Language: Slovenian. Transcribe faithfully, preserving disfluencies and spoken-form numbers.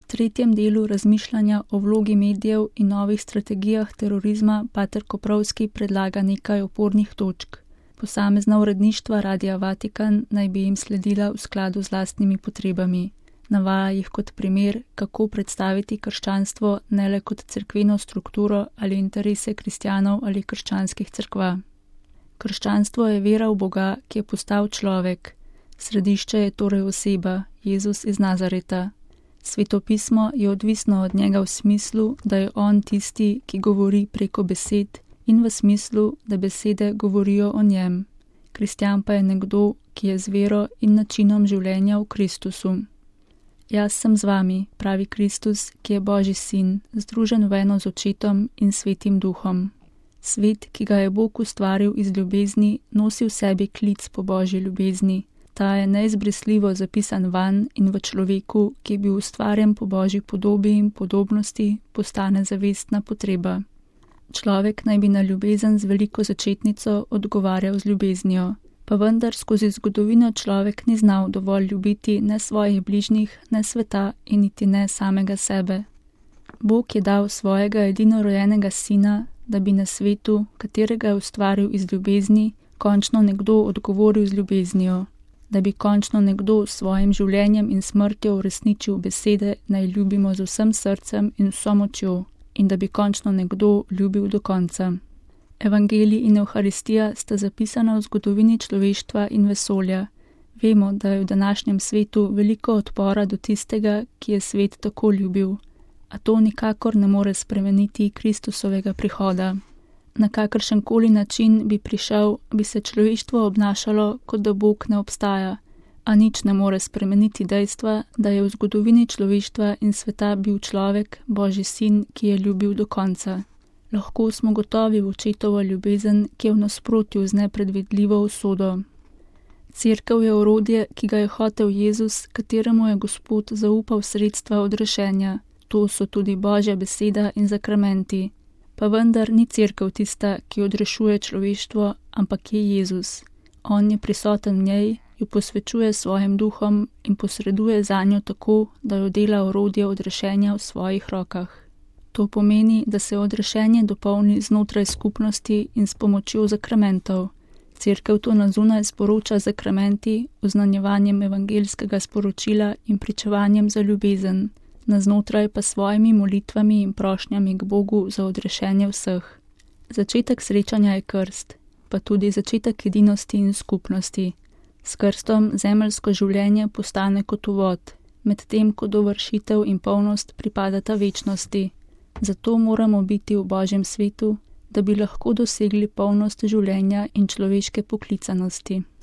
V tretjem delu razmišljanja o vlogi medijev in novih strategijah terorizma pater Koprivski predlaga nekaj opornih točk. Posamezna uredništva Radia Vatikan naj bi jim sledila v skladu z lastnimi potrebami. Navaja jih kot primer, kako predstaviti krščanstvo ne le kot cerkveno strukturo ali interese kristjanov ali krščanskih cerkva. Krščanstvo je vera v Boga, ki je postal človek. Središče je torej oseba, Jezus iz Nazareta. Svetopismo je odvisno od njega v smislu, da je on tisti, ki govori preko besed, in v smislu, da besede govorijo o njem. Kristjan pa je nekdo, ki je z vero in načinom življenja v Kristusu. Jaz sem z vami, pravi Kristus, ki je Božji sin, združen v eno z Očetom in Svetim Duhom. Svet, ki ga je Bog ustvaril iz ljubezni, nosi v sebi klic po Božji ljubezni. Ta je neizbrisljivo zapisan vanj in v človeku, ki je bil ustvarjen po Božji podobi in podobnosti, postane zavestna potreba. Človek naj bi na ljubezen z veliko začetnico odgovarjal z ljubeznijo, pa vendar skozi zgodovino človek ni znal dovolj ljubiti ne svojih bližnjih, ne sveta in niti ne samega sebe. Bog je dal svojega edinorojenega sina, da bi na svetu, katerega je ustvaril iz ljubezni, končno nekdo odgovoril z ljubeznijo, da bi končno nekdo s svojim življenjem in smrtjo uresničil besede, naj ljubimo z vsem srcem in vso močjo, in da bi končno nekdo ljubil do konca. Evangelij in Evharistija sta zapisana v zgodovini človeštva in vesolja. Vemo, da je v današnjem svetu veliko odpora do tistega, ki je svet tako ljubil, a to nikakor ne more spremeniti Kristusovega prihoda. Na kakršenkoli način bi prišel, bi se človeštvo obnašalo, kot da Bog ne obstaja, a nič ne more spremeniti dejstva, da je v zgodovini človeštva in sveta bil človek, Božji sin, ki je ljubil do konca. Lahko smo gotovi v Očetovo ljubezen, ki je v nasprotju z nepredvidljivo usodo. Cerkev je orodje, ki ga je hotel Jezus, kateremu je Gospod zaupal sredstva odrešenja. To so tudi Božja beseda in zakramenti. Pa vendar ni cerkev tista, ki odrešuje človeštvo, ampak je Jezus. On je prisoten v njej, jo posvečuje svojim duhom in posreduje zanjo tako, da jo dela orodje odrešenja v svojih rokah. To pomeni, da se odrešenje dopolni znotraj skupnosti in s pomočjo zakramentov. Cerkev to na zunaj sporoča zakramenti, oznanjevanjem evangeljskega sporočila in pričevanjem za ljubezen, na znotraj pa svojimi molitvami in prošnjami k Bogu za odrešenje vseh. Začetek srečanja je krst, pa tudi začetek edinosti in skupnosti. S krstom zemeljsko življenje postane kot uvod, medtem ko dovršitev in polnost pripadata večnosti. Zato moramo biti v Božjem svetu, da bi lahko dosegli polnost življenja in človeške poklicanosti.